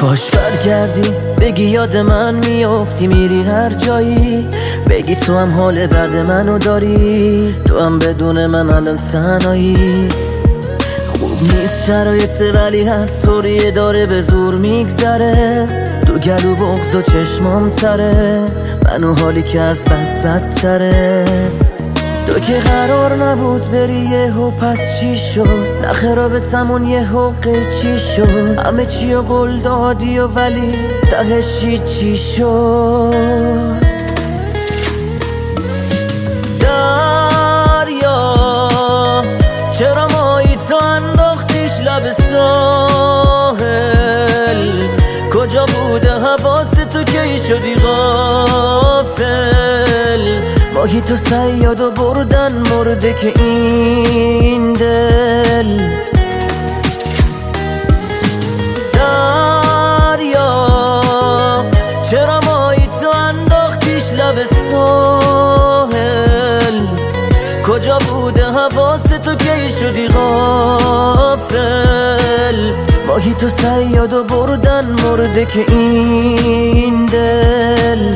کاش برگردی بگی یاد من میافتی، میری هر جایی، بگی تو هم حال بعد منو داری، تو هم بدون من الان تنهایی. خوب نیست شرایط ولی هر طوریه داره به زور میگذره، تو گلو بغض و چشمام تره، منو حالی که از بدتره. تو که قرار نبود بری یهو پس چی شد؟ نخ رابطمون یهو قیچی شد، همه چی و قول دادی و ولی تهش چی شد؟ دریا چرا مایی تو انداختیش لب ساحل؟ کجا بوده حواس تو کی شدی غافل؟ ماهی تو صیاد و بردن مرده که این دل. دریا چرا مایی تو انداختیش لب ساحل؟ کجا بوده حواس تو کی شدی غافل؟ ماهی تو صیاد و بردن مرده که این دل.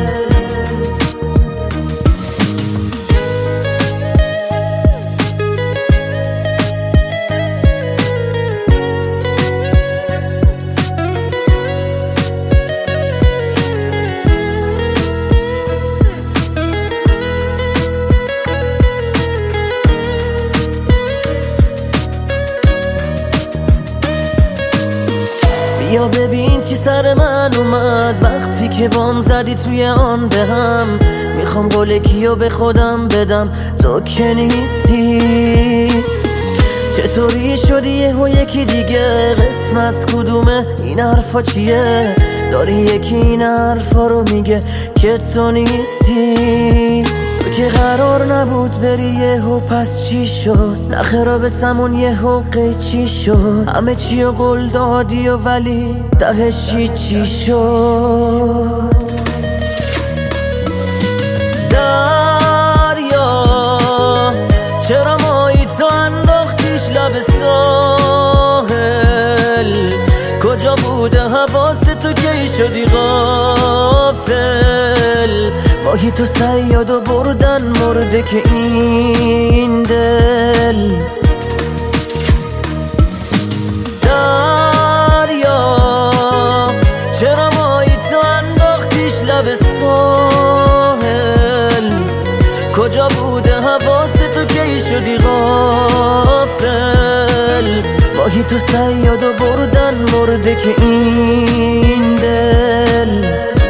بیا ببین چی سر من اومد وقتی که بام زدی توی آن به هم. میخوام قول کیو به خودم بدم تو که نیستی. چطوری شدی یهو یکی دیگه؟ قسمت کدومه؟ این حرفا چیه؟ داری یکی این حرفا رو میگه که تو نیستی. تو که قرار نبود بری یهو پس چی شد؟ نخ رابطمون یهو قیچی شد، همه چی و قول دادی و ولی تهش چی شد؟ دریا چرا مایی تو انداختیش لب ساحل؟ کجا بوده حواس تو کی شدی غافل؟ ماهی تو صیاد و بردن مرده که این دل. دریا چرا مایی تو انداختیش لب ساحل؟ کجا بوده حواس تو کی شدی غافل؟ ماهی تو صیاد و بردن مرده که این دل.